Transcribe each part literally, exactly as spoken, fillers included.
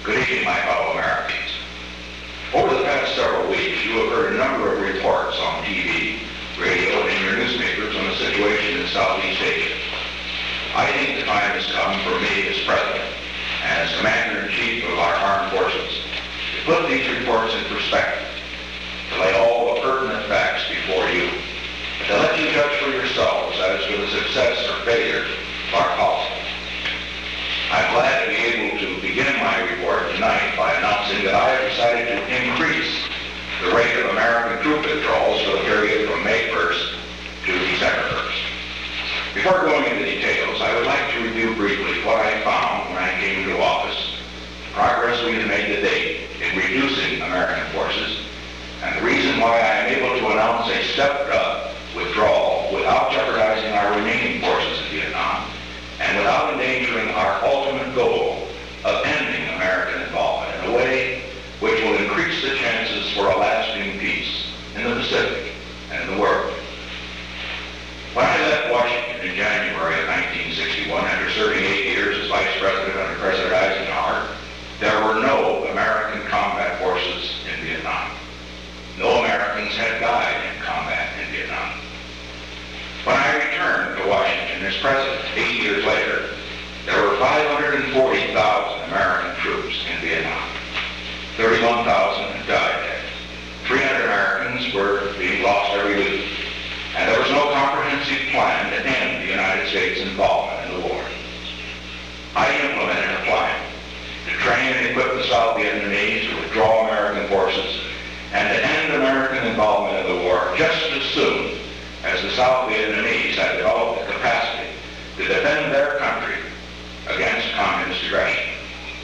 Good evening, my fellow Americans. Over the past several weeks, you have heard a number of reports on T V, radio, and in your newspapers on the situation in Southeast Asia. I think the time has come for me as President and as Commander-in-Chief of our armed forces to put these reports in perspective, to lay all the pertinent facts before you, and to let you judge for yourselves as to the success or failure of our policy. I'm glad to be able to begin my report tonight by announcing that I have decided to increase the rate of American troop withdrawals for the period from May first to December first. Before going into details, I would like to review briefly what I found when I came into office, the progress we have made to date in reducing American forces, and the reason why I am able to announce a stepped-up withdrawal without jeopardizing our remaining forces in Vietnam and without endangering our ultimate goal of ending American involvement in a way which will increase the chances for a lasting peace in the Pacific and in the world. When I left Washington in January of nineteen sixty-one, after serving eight years as Vice President under President Eisenhower, there were no American combat forces in Vietnam. No Americans had died in combat in Vietnam. When I returned to Washington as President eight years later, there were five hundred forty thousand American troops in Vietnam. thirty-one thousand had died there. three hundred Americans were being lost every week. And there was no comprehensive plan to end the United States involvement in the war. I implemented a plan to train and equip the South Vietnamese to withdraw American forces and to end American involvement in the war just as soon as the South Vietnamese had developed the capacity to defend their country against communist aggression.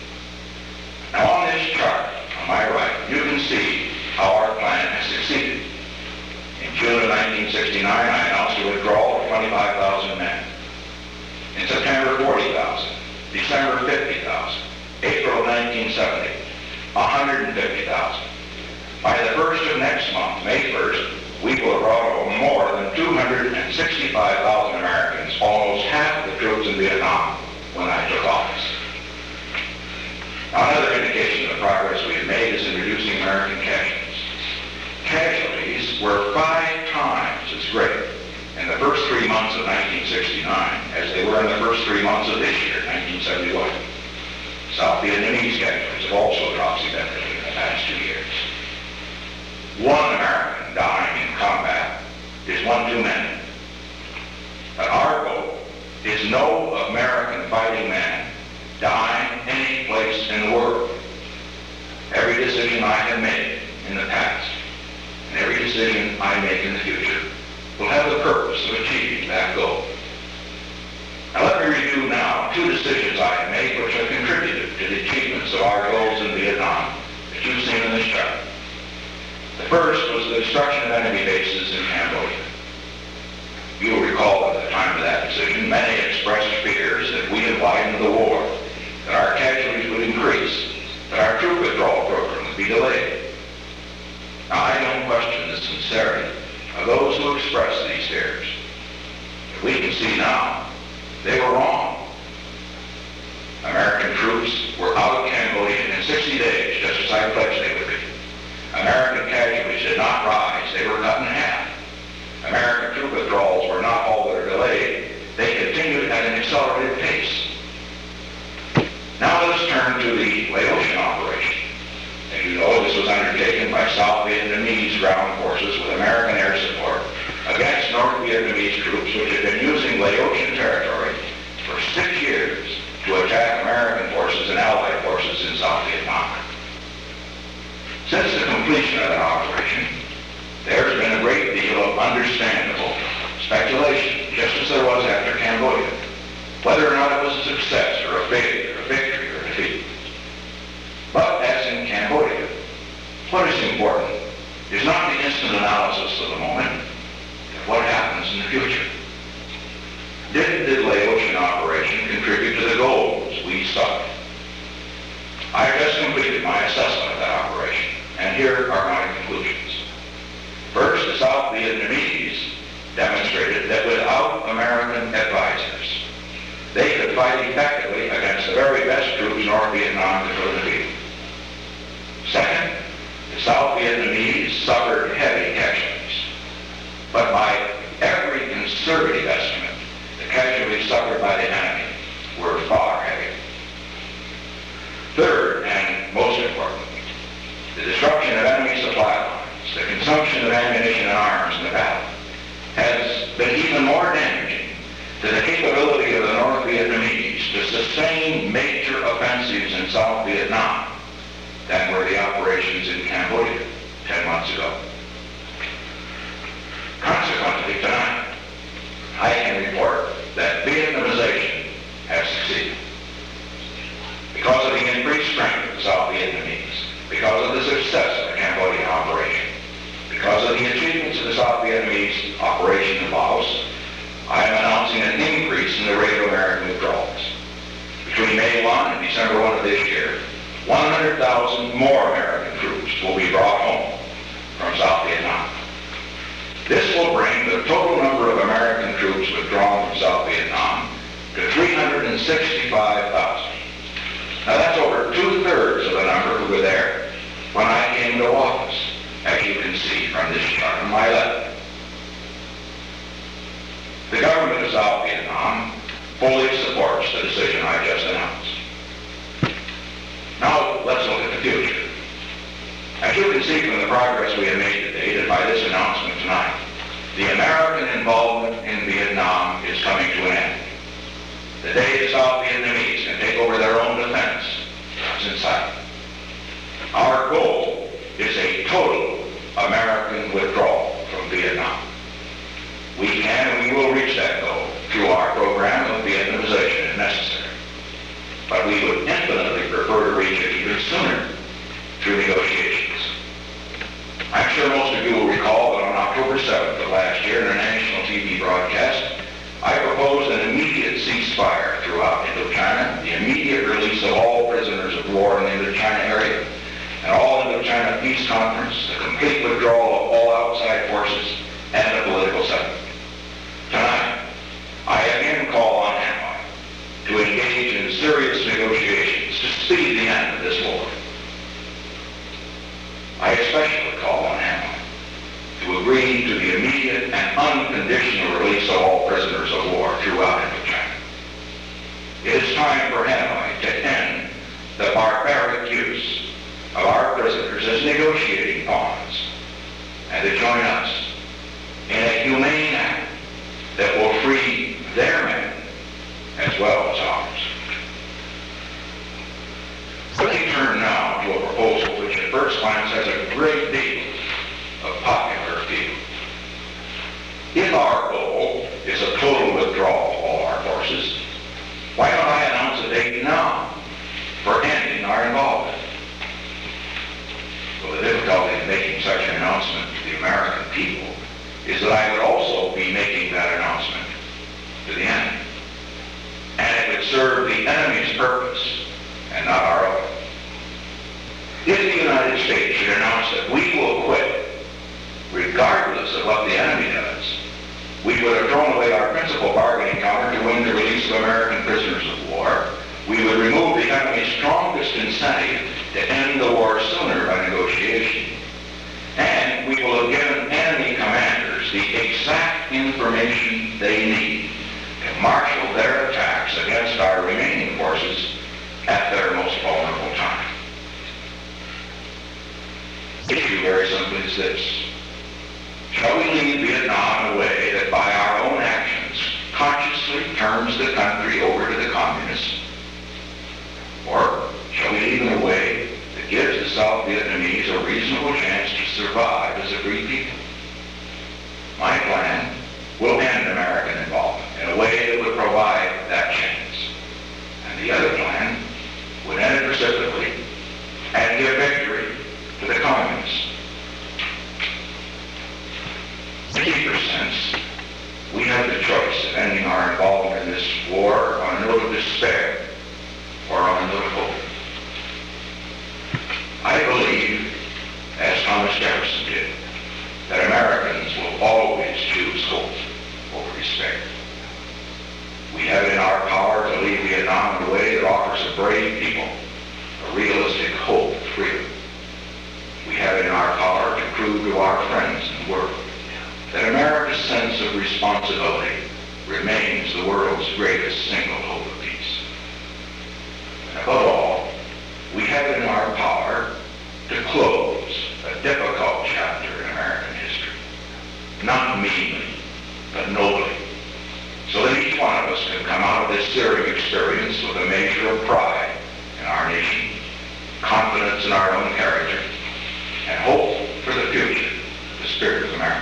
Now on this chart on my right, you can see how our plan has succeeded. In June of nineteen sixty-nine, I announced a withdrawal of twenty-five thousand men. In September, forty thousand. December, fifty thousand. April of nineteen seventy, one hundred fifty thousand. By the first of next month, May first, we will have brought over more than two hundred sixty-five thousand Americans, almost half of the troops in Vietnam, when I took office. Now, another indication of the progress we have made is in reducing American casualties. Casualties were five times as great in the first three months of nineteen sixty-nine as they were in the first three months of this year, nineteen seventy-one. South Vietnamese casualties have also dropped significantly in the past two years. One American dying in combat is one too many. But our goal is no American fighting man dying any place in the world. Every decision I have made in the past and every decision I make in the future will have the purpose of achieving that goal. Now let me review now two decisions I have made which have contributed to the achievements of our goals in Vietnam that you've seen in this chart. The first was the destruction of enemy bases in Cambodia. You will recall at the time of that decision, many expressed fears that we had widened the war, that our casualties would increase, that our troop withdrawal program would be delayed. Now, I don't question the sincerity of those who expressed these fears. But we can see now they were wrong. American troops were out of Cambodia in sixty days, just as I pledged they would be. American casualties did not rise. They were cut in half. American troop withdrawals were not all that are delayed. They continued at an accelerated pace. Now let us turn to the Laotian operation. As you know, this was undertaken by South Vietnamese ground forces with American air support against North Vietnamese troops which had been using Laotian territory for six years to attack American forces and Allied forces in South Vietnam. Since the completion of that operation, there's been a great deal of understandable speculation, just as there was after Cambodia, whether or not it was a success or a failure, a victory or a defeat. But as in Cambodia, what is important is not the instant analysis of the moment, but what happens in the future. Did the Laotian operation contribute to the goals we sought? I have just completed my assessment of that operation, and here are my conclusions. First, the South Vietnamese demonstrated that without American advisors, they could fight effectively against the very best troops North Vietnam could put in the field. Third, and most importantly, the destruction of enemy supply lines, the consumption of ammunition and arms in the battle, has been even more damaging to the capability of the North Vietnamese to sustain major offensives in South Vietnam than were the operations in Cambodia ten months ago. Consequently, tonight, I can report that Vietnamization has succeeded. Because of the increased strength of the South Vietnamese, because of the success of the Cambodian operation, because of the achievements of the South Vietnamese operation in Laos, I am announcing an increase in the rate of American withdrawals. Between May first and December first of this year, one hundred thousand more American troops will be brought home from South Vietnam. This will bring the total number of American troops withdrawn from South Vietnam to three hundred sixty-five thousand. Now that's over two-thirds of the number who were there when I came to office, as you can see from this chart on my left. The government of South Vietnam fully supports the decision I just announced. Now let's look at the future. As you can see from the progress we have made to date and by this announcement tonight, the American involvement in Vietnam is coming to an end. The day the South Vietnamese can take over their own defense is in sight. Our goal is a total American withdrawal from Vietnam. We can and we will reach that goal through our program of Vietnamization if necessary. But we would infinitely prefer to reach it even sooner through negotiations. I'm sure most of you will recall that on October seventh of last year in a national T V broadcast, I proposed an immediate ceasefire throughout Indochina, the immediate release of all prisoners of war in the Indochina area, an all-Indochina peace conference, the complete withdrawal of all outside forces, and a political settlement. Tonight, I again call on Hanoi to engage in serious negotiations to speed the end of this war. I especially call on Hanoi to agree to the immediate and unconditional release of all prisoners of war throughout Indochina. It is time for Hanoi to end the barbaric use of our prisoners as negotiating pawns and to join us in a humane act that will free their men as well as ours. Let me turn now to a proposal which at first glance has a great deal of popular appeal. If our goal is a total withdrawal of all our forces, why don't I announce a date now for ending our involvement? Well, the difficulty in making such an announcement to the American people is that I would also be making that announcement to the enemy. And it would serve the enemy's purpose and not our own. If the United States should announce that we will quit, regardless of what the enemy does, we would have thrown away our principal bargaining counter to win the release of American prisoners of war. We would remove the enemy's strongest incentive to end the war sooner by negotiation. And we will have given enemy commanders the exact information they need to marshal their attacks against our remaining forces at their most vulnerable time. The issue very simply is this. Shall we lead Vietnam in a way that by our own actions consciously turns the country over to the communists? Or shall we lead in a way that gives the South Vietnamese a reasonable chance to survive as a free people? My plan will end American involvement in a way that would provide that chance. And the other plan would end it reciprocally and give victory to the communists. In a deeper sense, we have the choice of ending our involvement in this war on a note of despair or on a note of hope. I believe, as Thomas Jefferson did, that Americans will always choose hope over despair. We have it in our power to lead Vietnam in a way that offers a brave people a realistic hope of freedom. We have it in our power to prove to our friends in the world that America's sense of responsibility remains the world's greatest single hope of peace. And above all, in our own character, and hope for the future, the spirit of America.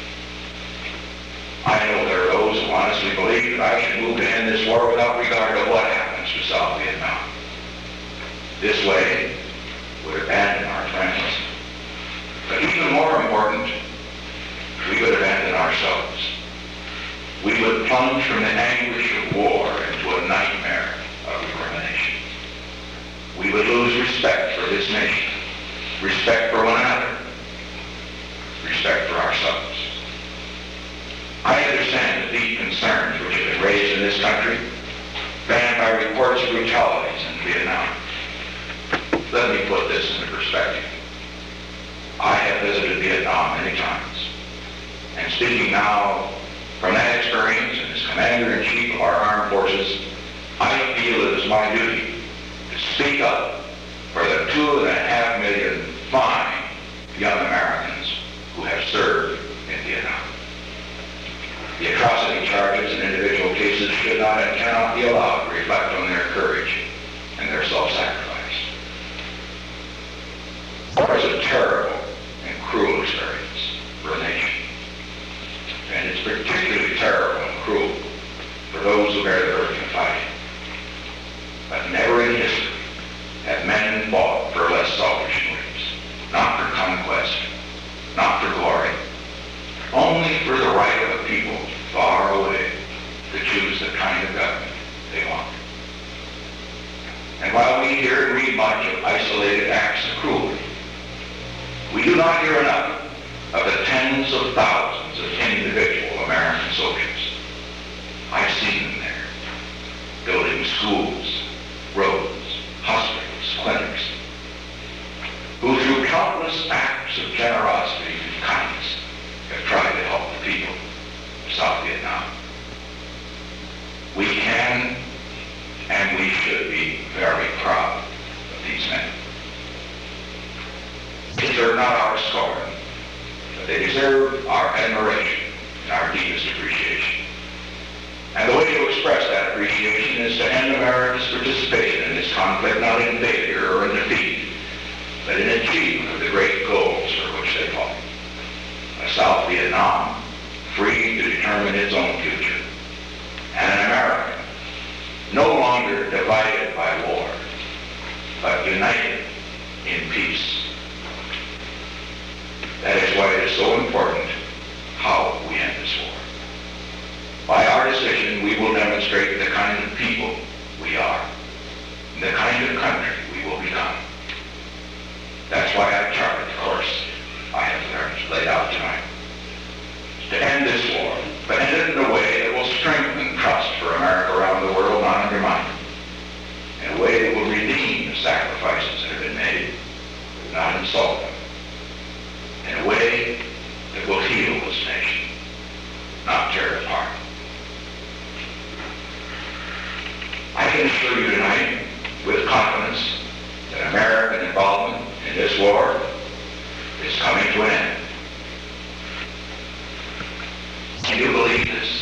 I know there are those who honestly believe that I should move to end this war without regard to what happens to South Vietnam. This way would abandon our friends. But even more important, we would abandon ourselves. We would plunge from the anguish of war into a nightmare of elimination. We would lose respect for this nation, respect for one another, respect for ourselves. I understand the deep concerns which have been raised in this country, fanned by reports of brutalities in Vietnam. Let me put this into perspective. I have visited Vietnam many times, and speaking now from that experience and as Commander-in-Chief of our armed forces, I feel it is my duty to speak up for the two and a half million fine young Americans who have served in Vietnam. The atrocity charges in individual cases should not and cannot be allowed to reflect on their courage and their self-sacrifice. War is a terrible and cruel experience for a nation. And it's particularly terrible and cruel for those who bear the burden of fighting. But never in history have men fought for less selfish motives, not for conquest, not for glory, only for the right of a people far away to choose the kind of government they want. And while we hear and read much of isolated acts of cruelty, we do not hear enough of the tens of thousands of individual American soldiers. I've seen them there, building schools, roads, hospitals, clinics, who through countless acts of generosity and kindness have tried to help the people of South Vietnam. We can and we should be very proud of these men. They deserve not our scorn, but they deserve our admiration and our deepest appreciation. And the way to express that appreciation is to end America's participation in this conflict not in failure or in defeat, but in achievement of the great goals for which they fought. A South Vietnam free to determine its own future, and an America no longer divided by war, but united in peace. That is why it is so important how we end this war. By our decision, we will demonstrate the kind of people we are, and the kind of country we will become. That's why I charted the course I have laid out tonight. To end this war, but end it in a way that will strengthen trust for America around the world, not undermine it. In a way that will redeem the sacrifices that have been made, not insult them. In a way that will heal this nation, not tear it apart. I can assure you tonight, with confidence, that American involvement in this war is coming to an end. Can you believe this?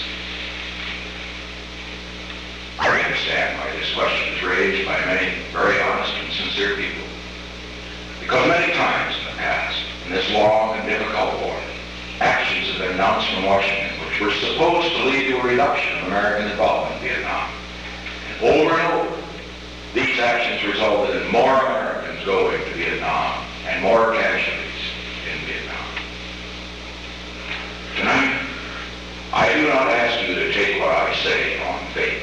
I understand why this question is raised by many very honest and sincere people. Because many times in the past, in this long and difficult war, actions have been announced from Washington which were supposed to lead to a reduction of American involvement in Vietnam. And over and over, these actions resulted in more Americans going to Vietnam and more casualties in Vietnam. Tonight, I do not ask you to take what I say on faith.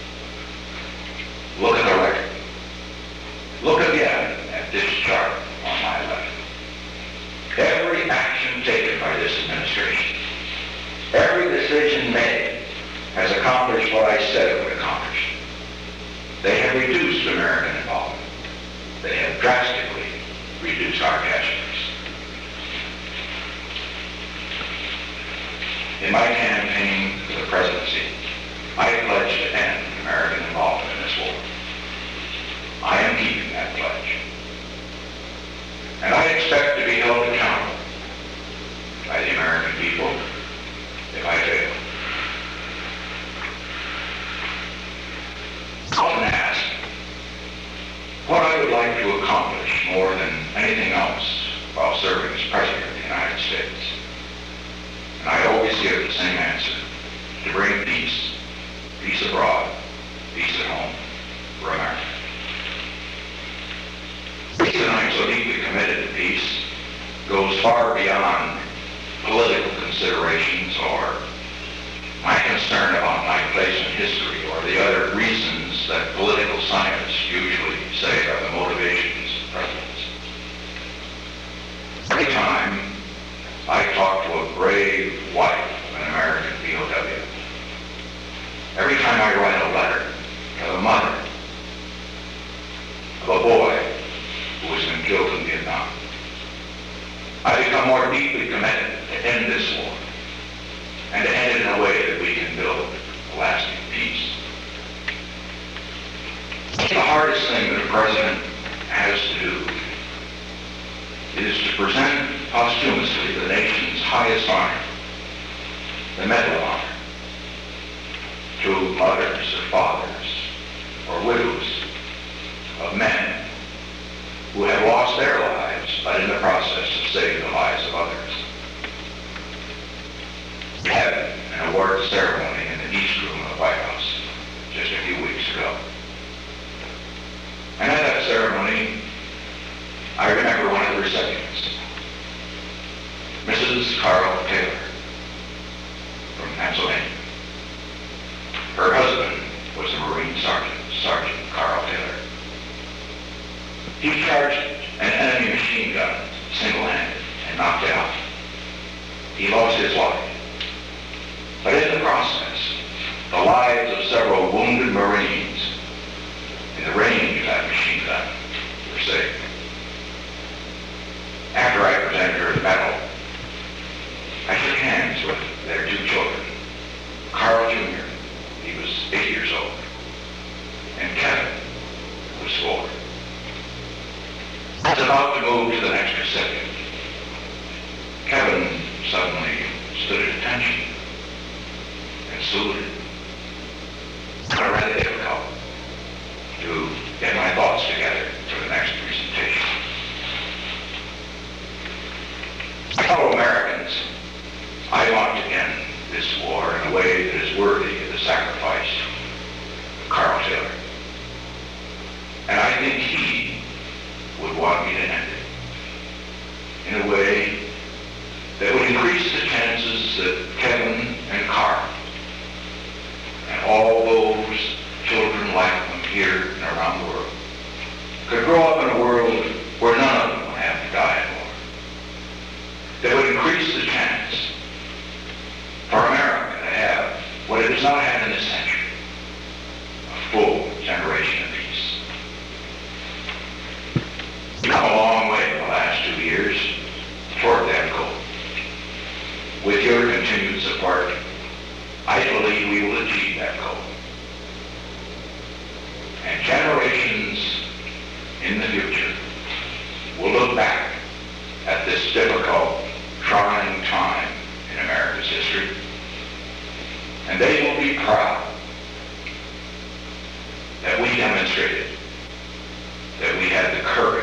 Look at the record. Look again at this chart on my left. Every action taken by this administration, every decision made has accomplished what I said it would accomplish. They have reduced American involvement. They have drastically reduced our casualties. In my campaign for the presidency, I pledged to end American involvement in this war. I am keeping that pledge. And I expect to be held accountable by the American people if I fail. I often ask what I would like to accomplish more than goes far beyond political considerations or my concern about my place in history or the other reasons that political scientists usually say are the motivations of presidents. Every time I talk to a brave wife of an American P O W, every time I write a letter to the mother of a boy who has been killed in Vietnam, I become more deeply committed to end this war and to end it in a way that we can build a lasting peace. The hardest thing that a president has to do is to present posthumously the nation's highest honor, the Medal of Honor, to mothers or fathers or widows of men who have lost their lives, but in the process of saving the lives of others. We had an award ceremony in the East Room of the White House just a few weeks ago. And at that ceremony, I remember one of the recipients, Missus Carl Taylor from Pennsylvania. Her husband was a Marine Sergeant, Sergeant Carl Taylor. He charged an enemy machine gun single-handed and knocked it out. He lost his life. But in the process, the lives of several wounded Marines in the range of that machine gun were saved. After I presented her the medal, I shook hands with their two children, Carl Junior, he was eight years old, and Kevin, who was four. I was about to move to the next recipient. Kevin suddenly stood at attention and saluted. It was rather difficult to get my thoughts together for the next presentation. My fellow Americans, I want to end this war in a way that is worthy of the sacrifice of Carl Taylor. And I think he would want me to end it in a way that would increase the chances that Kevin and Carl and all those children like them here and around the world could grow up in a world where none of them would have to die in war. That would increase the chance for America to have what it has not had in this century, a full generation of peace. We've come a long way in the last two years toward that goal. With your continued support, I believe we will achieve that goal. And generations in the future will look back at this difficult, trying time in America's history, and they will be proud that we demonstrated that we had the courage